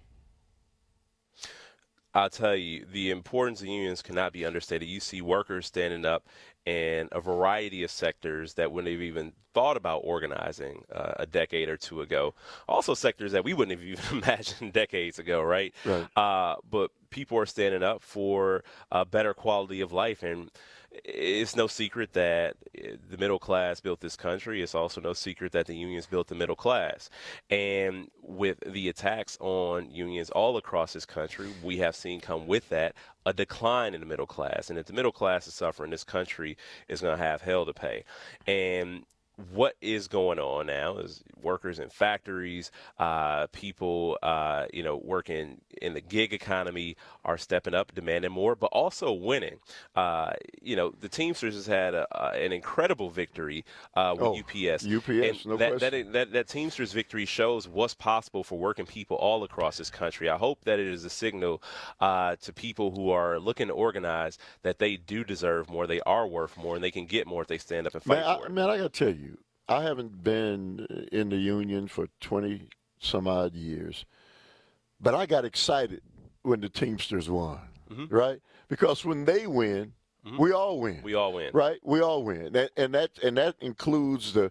I'll tell you, the importance of unions cannot be understated. You see workers standing up in a variety of sectors that wouldn't have even thought about organizing a decade or two ago. Also sectors that we wouldn't have even imagined decades ago, right? But people are standing up for a better quality of life. And it's no secret that the middle class built this country. It's also no secret that the unions built the middle class. And with the attacks on unions all across this country, we have seen come with that a decline in the middle class. And if the middle class is suffering, this country is going to have hell to pay. And what is going on now is workers in factories, people, working in the gig economy are stepping up, demanding more, but also winning. The Teamsters has had an incredible victory with UPS. UPS, no question. That Teamsters victory shows what's possible for working people all across this country. I hope that it is a signal to people who are looking to organize that they do deserve more, they are worth more, and they can get more if they stand up and fight for it. Man, I got to tell you, I haven't been in the union for 20 some odd years, but I got excited when the Teamsters won, right? Because when they win, we all win. We all win, right? We all win, and that includes the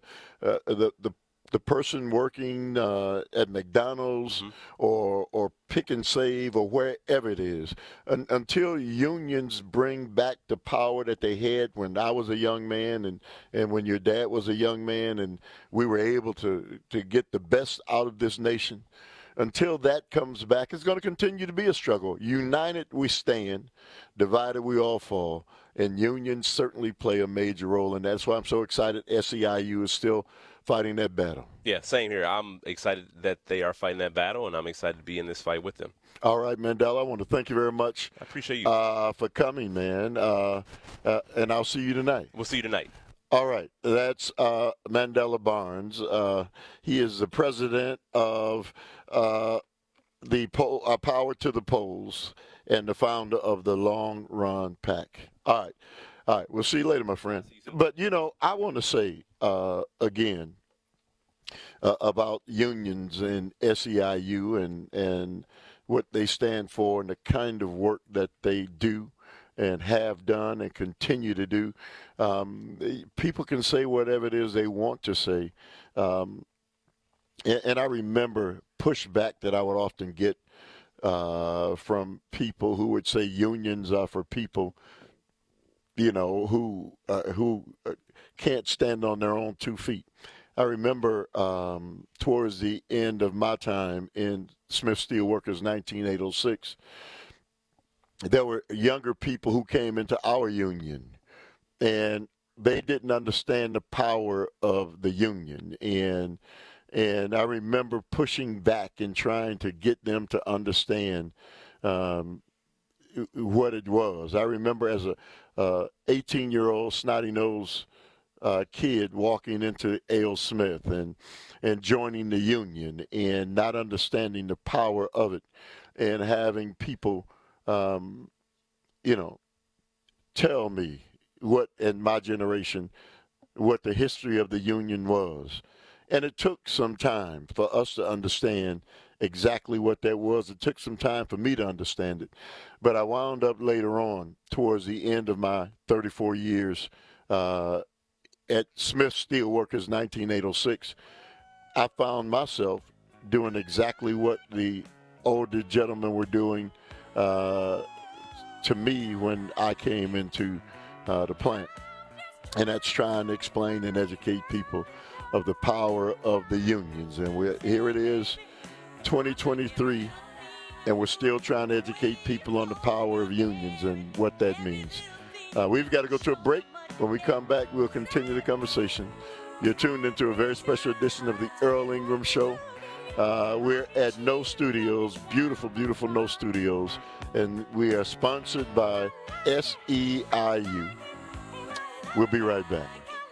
person working at McDonald's or Pick and Save or wherever it is. Until unions bring back the power that they had when I was a young man and when your dad was a young man, and we were able to get the best out of this nation, until that comes back, it's going to continue to be a struggle. United we stand, divided we all fall, and unions certainly play a major role, and that's why I'm so excited SEIU is still fighting that battle. Yeah, same here. I'm excited that they are fighting that battle, and I'm excited to be in this fight with them. All right, Mandela, I want to thank you very much. I appreciate you. For coming, man, and I'll see you tonight. We'll see you tonight. All right, that's Mandela Barnes. He is the president of the Power to the Polls and the founder of the Long Run PAC. All right, we'll see you later, my friend. But, I want to say again about unions and SEIU and what they stand for and the kind of work that they do and have done and continue to do. People can say whatever it is they want to say. And I remember pushback that I would often get from people who would say unions are for people, who can't stand on their own 2 feet. I remember towards the end of my time in Smith Steelworkers, 1986, there were younger people who came into our union, and they didn't understand the power of the union. And I remember pushing back and trying to get them to understand what it was. I remember as a 18-year-old snotty-nosed kid walking into A.O. Smith and joining the union and not understanding the power of it, and having people, tell me what, in my generation, what the history of the union was. And it took some time for us to understand exactly what that was. It took some time for me to understand it. But I wound up later on, towards the end of my 34 years at Smith Steelworkers, 1986, I found myself doing exactly what the older gentlemen were doing to me when I came into the plant. And that's trying to explain and educate people of the power of the unions. And here it is, 2023, and we're still trying to educate people on the power of unions and what that means. We've got to go to a break. When we come back, we'll continue the conversation. You're tuned into a very special edition of the Earl Ingram Show. We're at No Studios, beautiful, beautiful No Studios, and we are sponsored by SEIU. We'll be right back.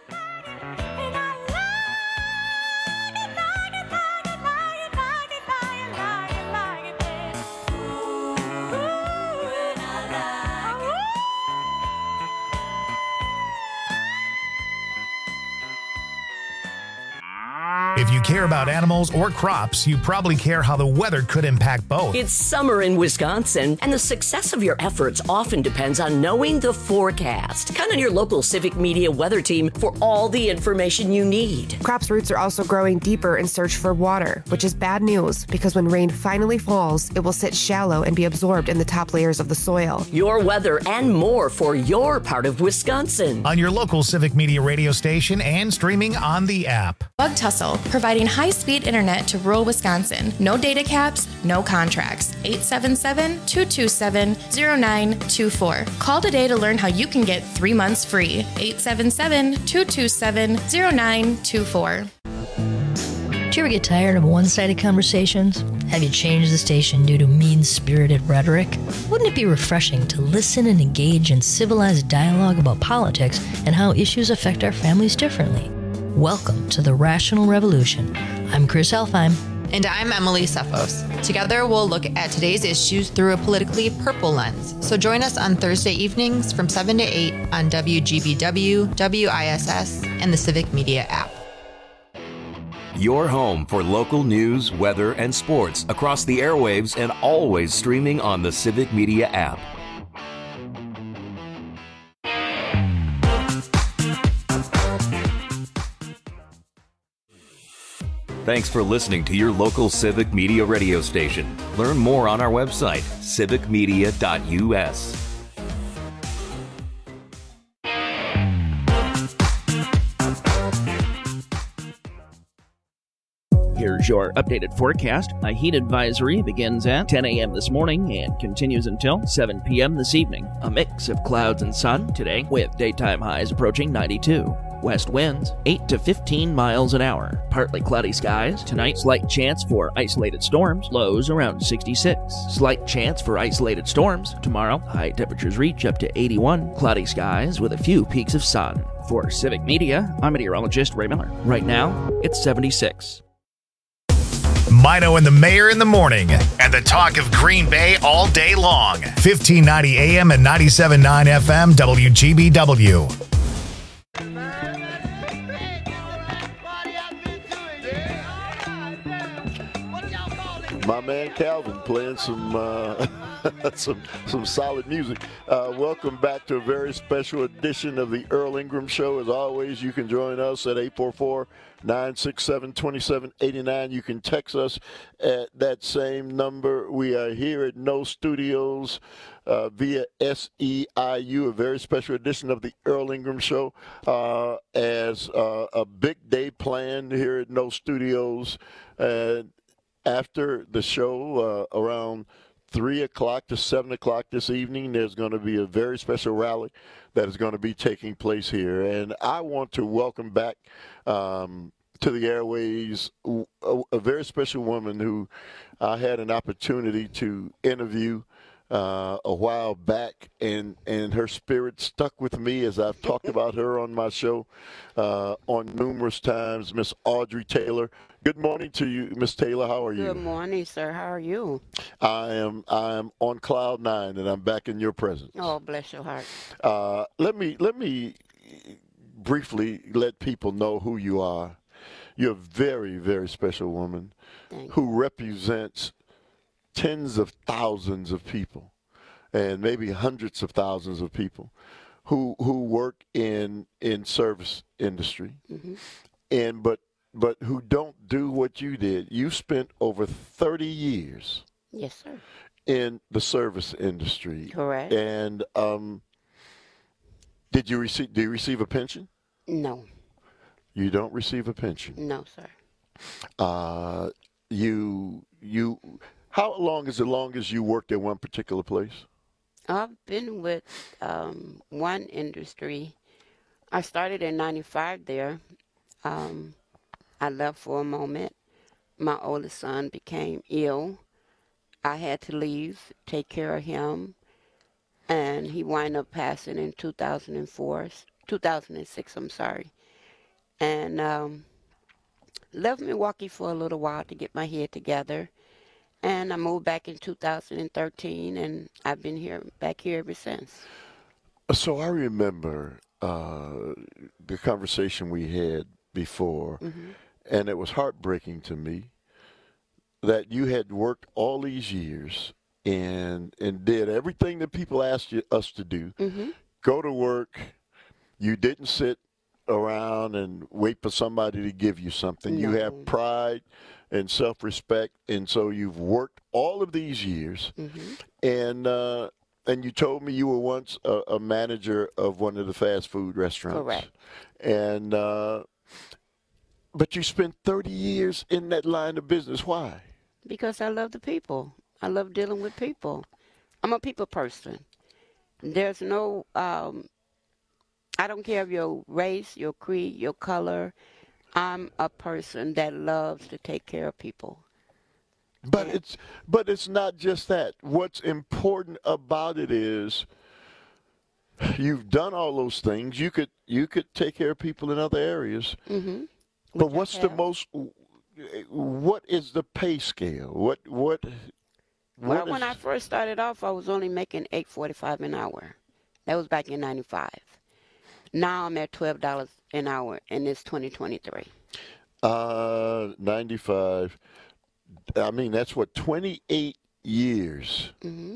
If you care about animals or crops, you probably care how the weather could impact both. It's summer in Wisconsin, and the success of your efforts often depends on knowing the forecast. Count on your local Civic Media weather team for all the information you need. Crops' roots are also growing deeper in search for water, which is bad news because when rain finally falls, it will sit shallow and be absorbed in the top layers of the soil. Your weather and more for your part of Wisconsin. On your local Civic Media radio station and streaming on the app. Bug Tussle, providing high-speed internet to rural Wisconsin. No data caps, no contracts. 877-227-0924. Call today to learn how you can get 3 months free. 877-227-0924. Do you ever get tired of one-sided conversations? Have you changed the station due to mean-spirited rhetoric? Wouldn't it be refreshing to listen and engage in civilized dialogue about politics and how issues affect our families differently? Welcome to the Rational Revolution. I'm Chris Elfheim. And I'm Emily Cephos. Together, we'll look at today's issues through a politically purple lens. So join us on Thursday evenings from 7 to 8 on WGBW, WISS, and the Civic Media app. Your home for local news, weather, and sports across the airwaves and always streaming on the Civic Media app. Thanks for listening to your local Civic Media radio station. Learn more on our website, civicmedia.us. Here's your updated forecast. A heat advisory begins at 10 a.m. this morning and continues until 7 p.m. this evening. A mix of clouds and sun today with daytime highs approaching 92. West winds 8 to 15 miles an hour. Partly cloudy skies. Tonight, slight chance for isolated storms. Lows around 66. Slight chance for isolated storms. Tomorrow, high temperatures reach up to 81. Cloudy skies with a few peaks of sun. For Civic Media, I'm meteorologist Ray Miller. Right now, it's 76. Mino and the Mayor in the morning, and the talk of Green Bay all day long. 1590 AM and 97.9 FM WGBW. My man Calvin playing some some solid music. Welcome back to a very special edition of the Earl Ingram Show. As always, you can join us at 844-967-2789. You can text us at that same number. We are here at No Studios via SEIU, a very special edition of the Earl Ingram Show, as a big day planned here at No Studios. After the show, around 3 o'clock to 7 o'clock this evening, there's going to be a very special rally that is going to be taking place here. And I want to welcome back to the airways a very special woman who I had an opportunity to interview a while back, and her spirit stuck with me as I've talked about her on my show on numerous times. Miss Audrey Taylor. Good morning to you, Miss Taylor. How are you? Good morning, sir. How are you? I am on cloud nine, and I'm back in your presence. Oh, bless your heart. Let me briefly let people know who you are. You're a very, very special woman who represents tens of thousands of people and maybe hundreds of thousands of people who work in service industry, but who don't do what you did. You spent over 30 years yes, sir, in the service industry. Correct. And do you receive a pension? No. You don't receive a pension? No, sir. How long is the longest you worked at one particular place? I've been with one industry. I started in 95 there. I left for a moment. My oldest son became ill. I had to leave, take care of him, and he wound up passing in 2006, I'm sorry. And left Milwaukee for a little while to get my head together. And I moved back in 2013, and I've been back here ever since. So I remember the conversation we had before, and it was heartbreaking to me that you had worked all these years and did everything that people asked us to do. Go to work. You didn't sit around and wait for somebody to give you something. No. You have pride and self-respect, and so you've worked all of these years, and you told me you were once a manager of one of the fast food restaurants. Correct. And But you spent 30 years in that line of business. Why? Because I love the people. I love dealing with people. I'm a people person. There's no, I don't care of your race, your creed, your color. I'm a person that loves to take care of people. But it's not just that. What's important about it is you've done all those things. You could take care of people in other areas. Mm-hmm. But what is the pay scale? What when I first started off, I was only making $8.45 an hour. That was back in '95. Now I'm at $12 an hour, and it's 2023. 95. I mean, that's what, 28 years. Mm-hmm.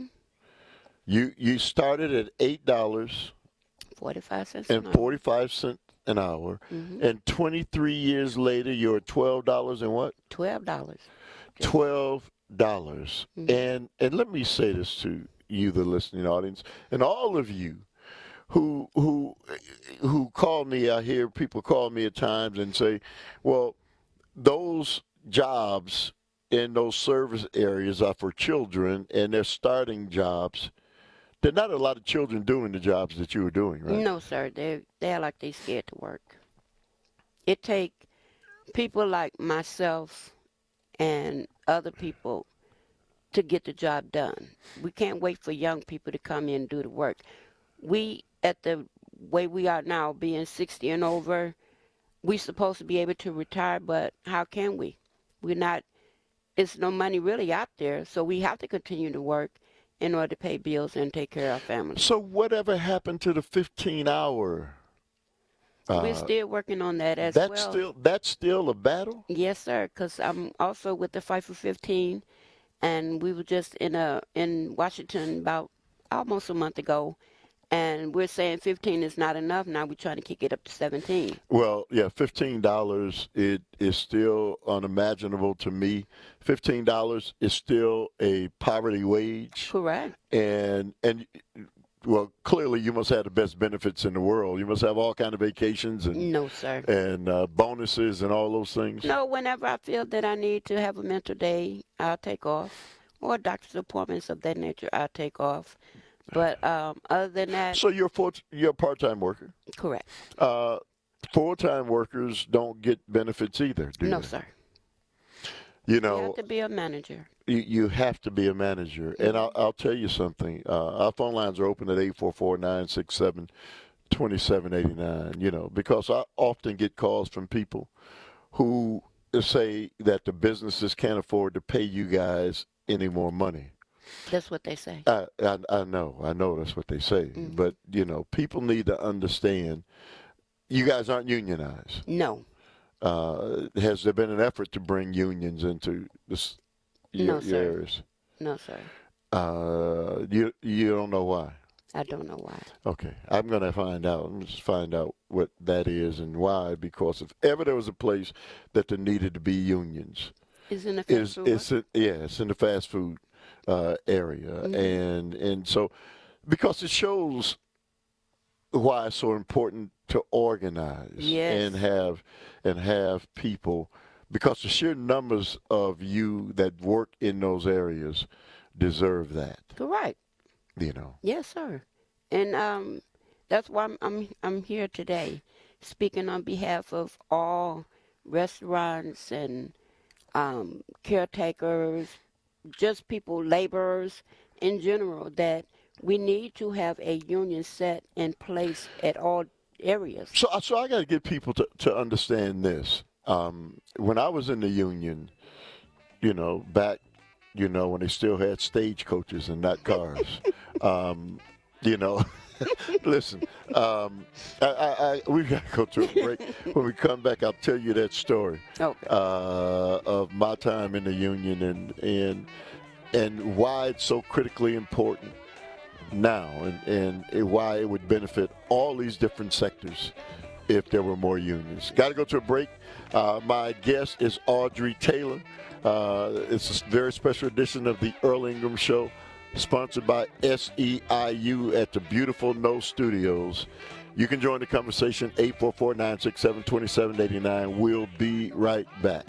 You started at $8. 45 cents and 45 cents an hour. Mm-hmm. And 23 years later, you're at $12 and what? $12. $12. Mm-hmm. And let me say this to you, the listening audience, and all of you who call me. I hear people call me at times and say, well, those jobs in those service areas are for children, and they're starting jobs. There are not a lot of children doing the jobs that you were doing, right? No, sir. They're like they scared to work. It take people like myself and other people to get the job done. We can't wait for young people to come in and do the work. We, at the way we are now, being 60 and over, we're supposed to be able to retire, but how can we? We're not. It's no money really out there, so we have to continue to work in order to pay bills and take care of our families. So whatever happened to the 15-hour? We're still working on that as well. That's still a battle? Yes, sir, because I'm also with the Fight for 15, and we were just in Washington about almost a month ago, and we're saying 15 is not enough. Now we're trying to kick it up to 17. Well, yeah, $15 it is still unimaginable to me. $15 is still a poverty wage. Correct. And well, clearly you must have the best benefits in the world. You must have all kind of vacations and no, sir, and bonuses and all those things. No, whenever I feel that I need to have a mental day, I'll take off, or doctor's appointments of that nature, I'll take off. But other than that, so you're a part-time worker. Correct. Full-time workers don't get benefits either, do no, they? Sir. You know, you have to be a manager. You have to be a manager. Mm-hmm. And I'll tell you something. Our phone lines are open at 844-967-2789, you know, because I often get calls from people who say that the businesses can't afford to pay you guys any more money. That's what they say. I know that's what they say. Mm-hmm. But, you know, people need to understand you guys aren't unionized. No. Has there been an effort to bring unions into this areas? No, sir. You don't know why? I don't know why. Okay. I'm going to find out. I'm just find out what that is and why, because if ever there was a place that there needed to be unions. It's in the fast food? It's in the fast food area. Mm-hmm. And so, because it shows why it's so important to organize. Yes. and have people, because the sheer numbers of you that work in those areas deserve that. Correct. You know. Yes, sir. And that's why I'm here today, speaking on behalf of all restaurants and caretakers, just people, laborers in general, that we need to have a union set in place at all areas. So I got to get people to understand this. When I was in the union, you know, back, you know, when they still had stagecoaches and not cars, you know, listen, we got to go to a break. When we come back, I'll tell you that story of my time in the union and why it's so critically important now and why it would benefit all these different sectors if there were more unions. Got to go to a break. My guest is Audrey Taylor. It's a very special edition of the Earl Ingram Show, sponsored by SEIU at the beautiful No Studios You can join the conversation, 844-967-2789. We'll be right back.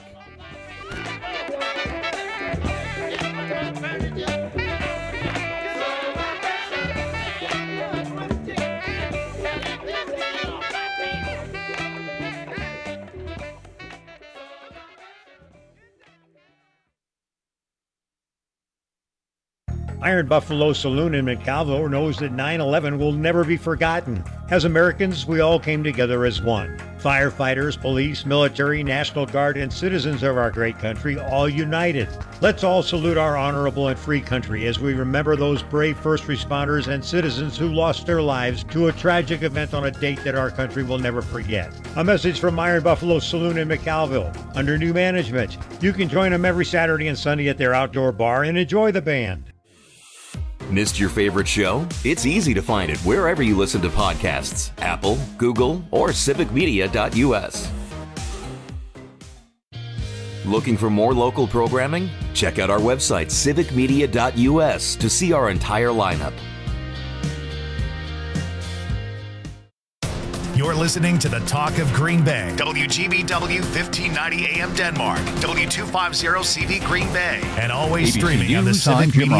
Iron Buffalo Saloon in McAlville knows that 9/11 will never be forgotten. As Americans, we all came together as one. Firefighters, police, military, National Guard, and citizens of our great country all united. Let's all salute our honorable and free country as we remember those brave first responders and citizens who lost their lives to a tragic event on a date that our country will never forget. A message from Iron Buffalo Saloon in McAlville. Under new management, you can join them every Saturday and Sunday at their outdoor bar and enjoy the band. Missed your favorite show? It's easy to find it wherever you listen to podcasts. Apple, Google, or civicmedia.us. Looking for more local programming? Check out our website, civicmedia.us, to see our entire lineup. You're listening to the Talk of Green Bay. WGBW 1590 AM Denmark. W250 CV Green Bay. And always ABC streaming on the News, I'm Civic Jim Media